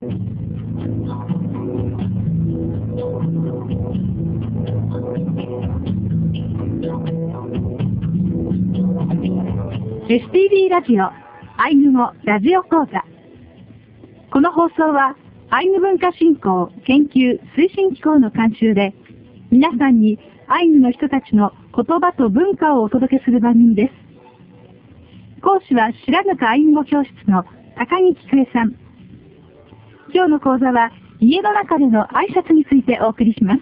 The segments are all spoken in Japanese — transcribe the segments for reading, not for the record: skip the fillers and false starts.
STB ラジオアイヌ語ラジオ講座。この放送はアイヌ文化振興研究推進機構の監修で、皆さんにアイヌの人たちの言葉と文化をお届けする番組です。講師は白糠アイヌ語教室の高木菊江さん。今日の講座は家の中での挨拶についてお送りします。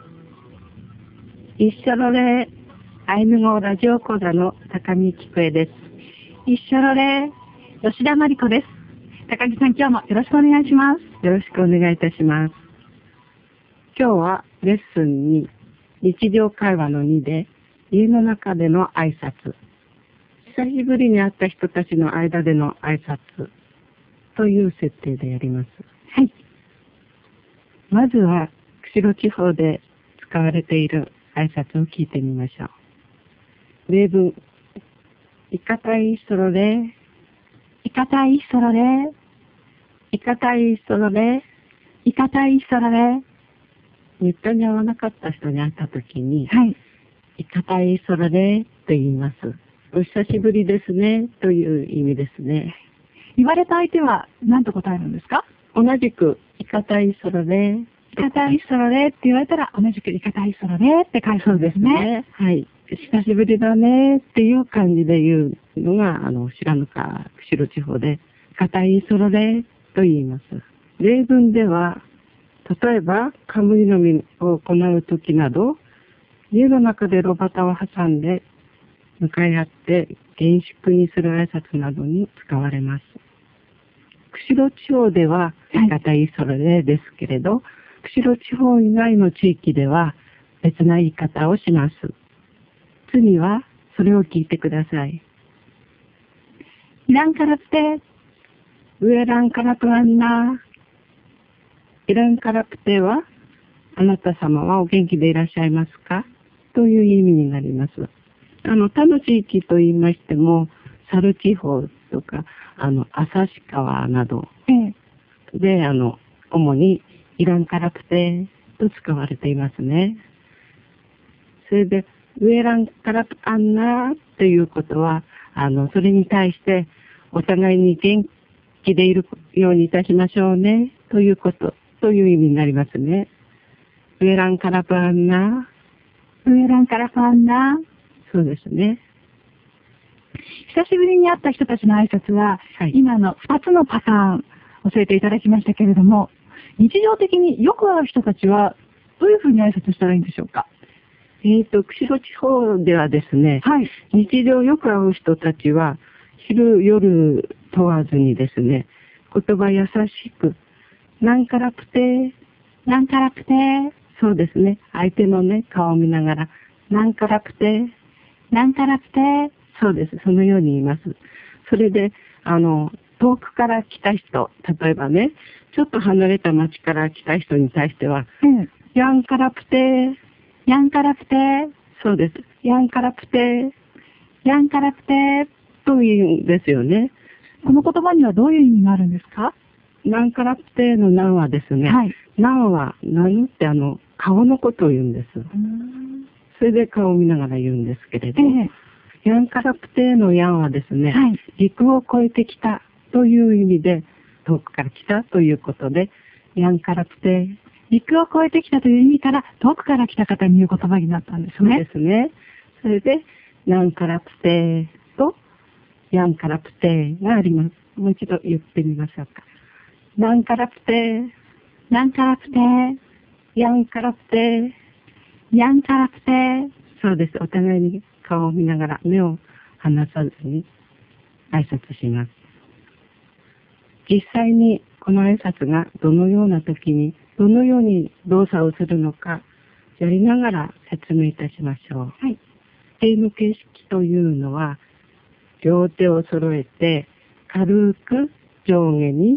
一緒の礼、アイヌ語ラジオ講座の高木菊江です。 一緒の礼、吉田真理子です。高木さん、今日もよろしくお願いします。 よろしくお願いいたします。今日はレッスン2、日常会話の2で、家の中での挨拶。久しぶりに会った人たちの間での挨拶という設定でやります。 はい。 まずは、釧路地方で使われている挨拶を聞いてみましょう。例文。いかたいそろれ、 いかたいそろれ、 いかたいそろれ、 いかたいそろれ。 ネットに会わなかった人に会ったときに、 はい。 いかたいそろれと言います。お久しぶりですねという意味ですね。 言われた相手は何と答えるんですか？ 同じく、いかたいそろれ、 いかたいそろれって言われたら、同じくいかたいそろれって返すんですね。 はい。久しぶりだねっていう感じで言うのが、白糠、釧路地方で、いかたいそろれと言います。例文では、例えば、カムイ飲みを行うときなど、家の中で炉端を挟んで、向かい合って厳粛にする挨拶などに使われます。釧路地方では、いかたいそろれですけれど、釧路地方以外の地域では別な言い方をします。次は、それを聞いてください。 いらんからって、 ウエランカラプアンナ。いらんからプテは、あなた様はお元気でいらっしゃいますかという意味になります。他の地域と言いましても、猿地方とか、旭川などで、主にいらんからプテと使われていますね。それで、ウエランからアンナーということは、それに対して、お互いに元気でいるようにいたしましょうね、ということ、という意味になりますね。ウエランからアンナー。ウエランからアンナー。 そうですね。 久しぶりに会った人たちの挨拶は、はい、今の2つのパターン教えていただきましたけれども、日常的によく会う人たちは、どういうふうに挨拶したらいいんでしょうか？ 釧路地方ではですね、 はい、 日常よく会う人たちは、昼、夜問わずにですね、言葉優しく、なんからプテ、 なんからプテ、 そうですね、相手のね、顔を見ながら、なんからプテ、 なんからプテ、 そうです、そのように言います。それで、遠くから来た人、例えばね、ちょっと離れた町から来た人に対しては、ヤンからプテ、 ヤンカラプテ、 そうです。ヤンカラプテ、 ヤンカラプテと言うんですよね。 この言葉にはどういう意味があるんですか？ ナンカラプテのナンはですね、 はい、 ナンは何って顔のことを言うんです。それで顔を見ながら言うんですけれど、ヤンカラプテのヤンはですね、 はい、 陸を越えてきたという意味で、遠くから来たということで、ヤンカラプテ、 陸を越えてきたという意味から遠くから来た方に言う言葉になったんですね。 そうですね。それで、ナンカラプテとヤンカラプテがあります。もう一度言ってみましょうか。ナンカラプテ、 ナンカラプテ、 ヤンカラプテ、 ヤンカラプテ。 そうです。お互いに顔を見ながら目を離さずに挨拶します。実際にこの挨拶がどのような時にどのように動作をするのかやりながら説明いたしましょう。 はい。 手の形式というのは、両手を揃えて軽く上下に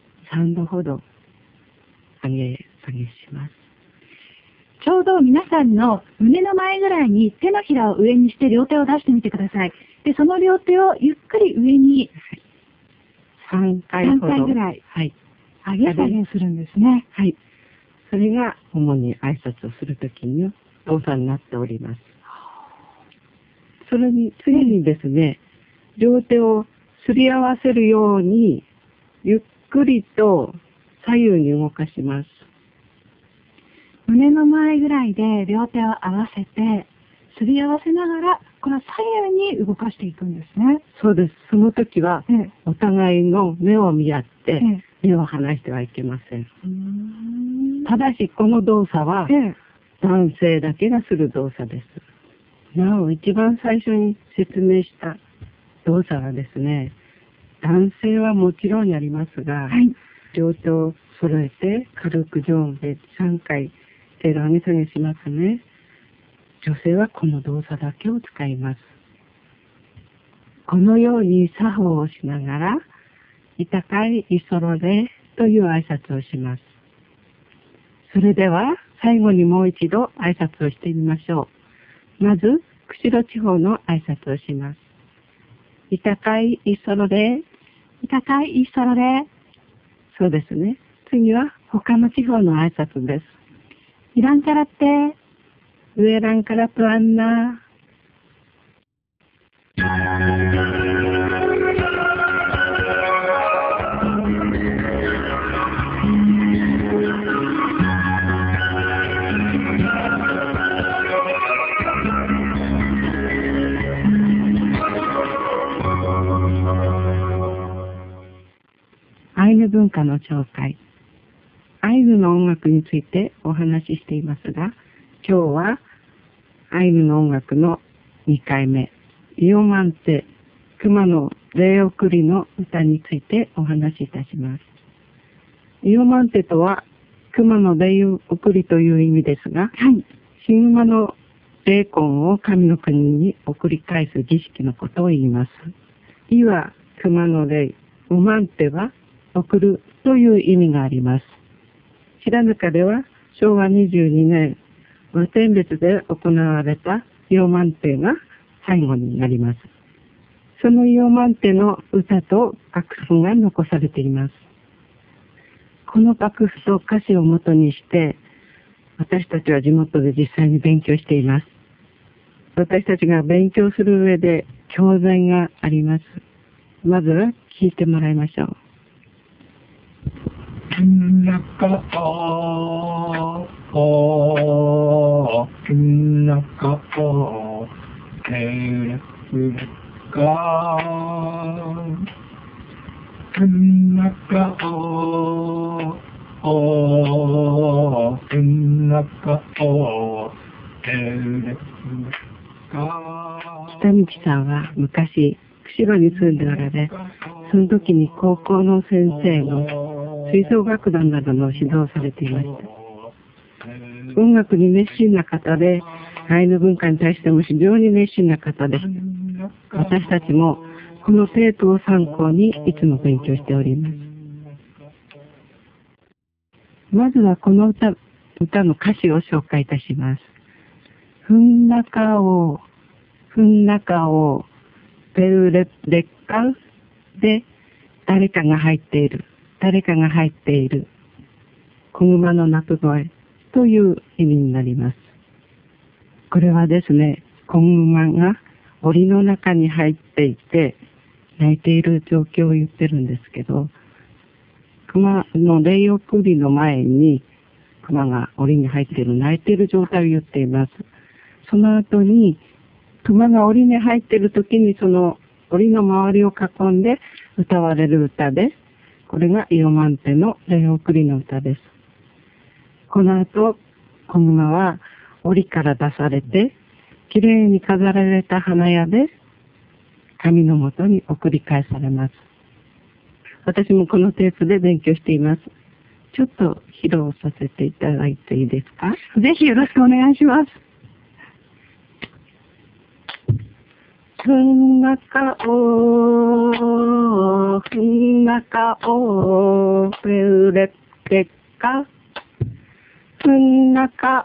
3度ほど上げ下げします。 ちょうど皆さんの胸の前ぐらいに手のひらを上にして両手を出してみてください。で、その両手をゆっくり上に 3回ほど。 3回ぐらい。 はい。 上げ下げするんですね。 はい。それが主に挨拶をするときの動作になっております。それに、次にですね、両手をすり合わせるように、ゆっくりと左右に動かします。 胸の前ぐらいで両手を合わせて、すり合わせながら、この左右に動かしていくんですね。 そうです。その時は、お互いの目を見合って、目を離してはいけません。ただし、この動作は、男性だけがする動作です。なお、一番最初に説明した動作はですね、男性はもちろんやりますが、両手を揃えて軽く上下3回手の上げ下げしますね。女性はこの動作だけを使います。このように作法をしながら、いたかいいそろでという挨拶をします。それでは最後にもう一度挨拶をしてみましょう。まず、釧路地方の挨拶をします。いたかいいそろで、 いたかいいそろで。 そうですね。次は他の地方の挨拶です。 いらんからって、 上らんからとあんな。アイヌ文化の紹介。アイヌの音楽についてお話ししていますが、今日はアイヌの音楽の2回目、イオマンテ、熊の霊送りの歌についてお話しいたします。イオマンテとは熊の霊送りという意味ですが、神馬の霊魂を神の国に送り返す儀式のことを言います。イは熊の霊、ウマンテは送るという意味があります。白糠では昭和22年、和天別で行われたイオマンテが最後になります。そのイオマンテの歌と楽譜が残されています。この楽譜と歌詞をもとにして、私たちは地元で実際に勉強しています。私たちが勉強する上で教材があります。まずは聞いてもらいましょう。 なかおなかおけれふかなかおなかおけれふか。 北道さんは昔釧路に住んでおられ、その時に高校の先生の吹奏楽団などの指導をされていました。音楽に熱心な方で、アイヌ文化に対しても非常に熱心な方でした。私たちもこのテープを参考にいつも勉強しております。まずはこの歌の歌詞を紹介いたします。ふんなかお、ペルレッカで誰かが入っている。子熊の鳴く声という意味になります。これはですね、子熊が檻の中に入っていて泣いている状況を言ってるんですけど、熊の霊送りの前に熊が檻に入っている、泣いている状態を言っています。その後に熊が檻に入っている時にその檻の周りを囲んで歌われる歌で、これがイオマンテの霊送りの歌です。この後、子熊は檻から出されて、きれいに飾られた花屋で神のもとに送り返されます。私もこのテープで勉強しています。ちょっと披露させていただいていいですか？ ぜひよろしくお願いします。 ふんなかおペウレッペッカ。ふんなか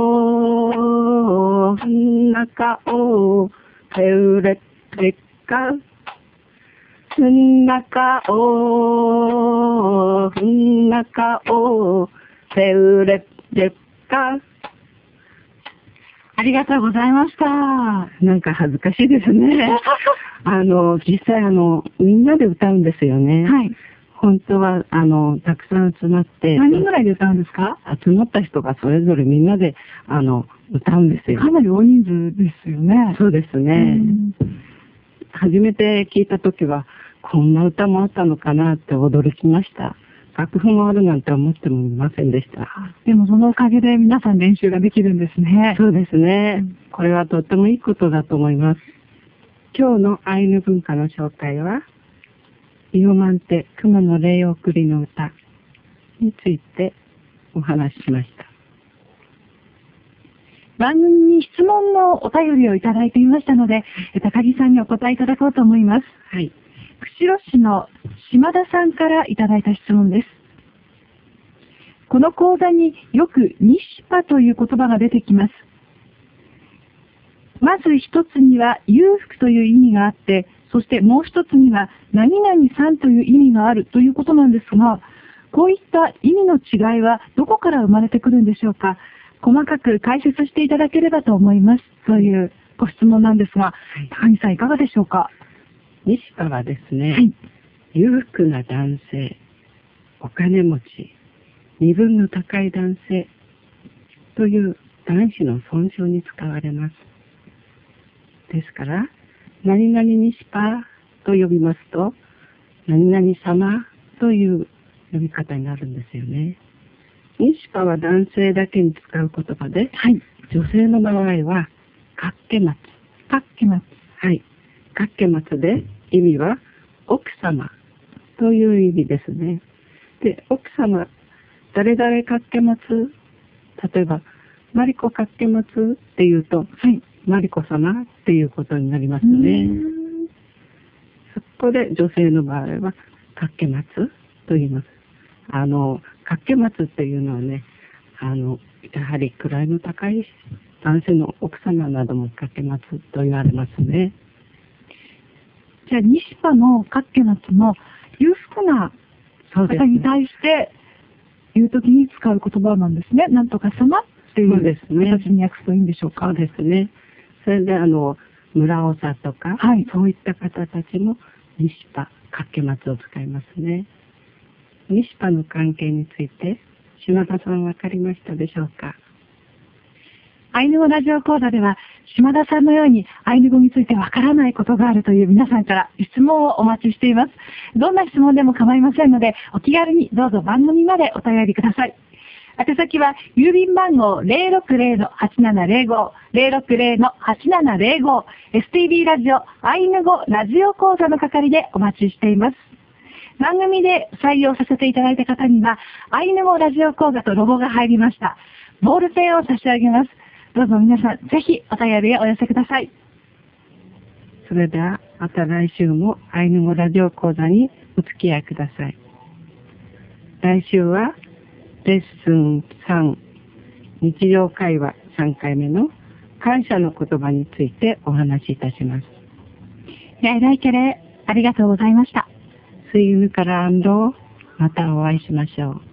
おペウレッペッカ。 ふんなかおふんなかおせうれでっか。 ありがとうございました。 なんか恥ずかしいですね。実際みんなで歌うんですよね。 はい。 本当は、たくさん集まって。 何人ぐらいで歌うんですか？ 集まった人がそれぞれみんなで、歌うんですよ。 かなり大人数ですよね。 そうですね。初めて聞いたときは、こんな歌もあったのかなって驚きました。楽譜もあるなんて思ってもいませんでした。 でもそのおかげで皆さん練習ができるんですね。 そうですね。これはとってもいいことだと思います。今日のアイヌ文化の紹介は、イオマンテ熊の霊送りの歌についてお話ししました。 番組に質問のお便りをいただいていましたので、高木さんにお答えいただこうと思います。 はい。 釧路市の島田さんからいただいた質問です。この講座によくニシパという言葉が出てきます。まず一つには裕福という意味があって、そしてもう一つには何々さんという意味があるということなんですが、こういった意味の違いはどこから生まれてくるんでしょうか。細かく解説していただければと思います。というご質問なんですが、高木さんいかがでしょうか。 ニシパはですね、 はい、 裕福な男性、お金持ち、身分の高い男性という男子の尊称に使われます。ですから、何々ニシパと呼びますと、何々様という呼び方になるんですよね。ニシパは男性だけに使う言葉で、 はい、 女性の場合は、カッケマツ。 カッケマツ。 はい。カッケマツで意味は奥様という意味ですね。で、奥様、誰々カッケマツ、例えば、マリコカッケマツっていうと、 はい、 マリコ様っていうことになりますね。そこで女性の場合は、カッケマツと言います。カッケマツっていうのはね、やはり位の高い男性の奥様などもカッケマツと言われますね。 じゃあ、ニシパのカッケマツも裕福な方に対して言うときに使う言葉なんですね。なんとか様っていう形に訳すといいんでしょうか。 そうですね。それで村長とか、 はい、 そういった方たちもニシパ、カッケマツを使いますね。ニシパの関係について島田さん分かりましたでしょうか。 アイヌ語ラジオ講座では、島田さんのようにアイヌ語についてわからないことがあるという皆さんから質問をお待ちしています。どんな質問でも構いませんので、お気軽にどうぞ番組までお便りください。宛先は、郵便番号 060-8705、060-8705、STB ラジオ、アイヌ語ラジオ講座の係でお待ちしています。番組で採用させていただいた方には、アイヌ語ラジオ講座とロゴが入りました。ボールペンを差し上げます。どうぞ皆さん、ぜひお便りをお寄せください。 それでは、また来週もアイヌ語ラジオ講座にお付き合いください。来週は、レッスン3、日常会話3回目の感謝の言葉についてお話しいたします。 やいらいけれ、ありがとうございました。 スイムからまたお会いしましょう。